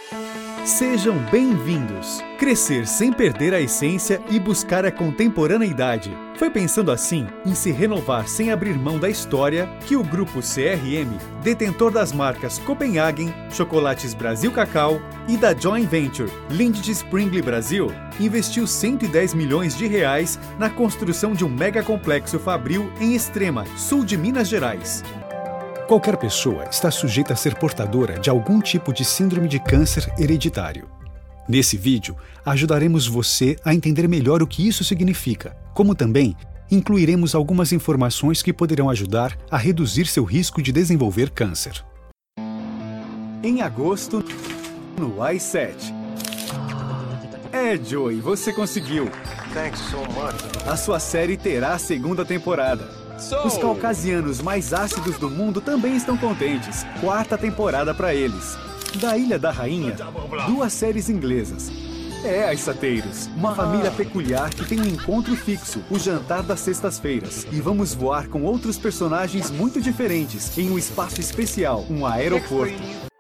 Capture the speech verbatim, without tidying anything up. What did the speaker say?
Sejam bem-vindos! Crescer sem perder a essência e buscar a contemporaneidade. Foi pensando assim em se renovar sem abrir mão da história que o Grupo C R M, detentor das marcas Copenhagen, Chocolates Brasil Cacau e da joint venture Lindt Springs Brasil, investiu cento e dez milhões de reais na construção de um mega complexo fabril em Extrema, sul de Minas Gerais. Qualquer pessoa está sujeita a ser portadora de algum tipo de síndrome de câncer hereditário. Nesse vídeo, ajudaremos você a entender melhor o que isso significa, como também incluiremos algumas informações que poderão ajudar a reduzir seu risco de desenvolver câncer. Em agosto, no i sete. É, Joey, você conseguiu! Thanks so much. A sua série terá a segunda temporada. Os caucasianos mais ácidos do mundo também estão contentes. Quarta temporada para eles. Da Ilha da Rainha, duas séries inglesas. É, Iceteiros, uma família peculiar que tem um encontro fixo, o jantar das sextas-feiras. E vamos voar com outros personagens muito diferentes em um espaço especial, um aeroporto.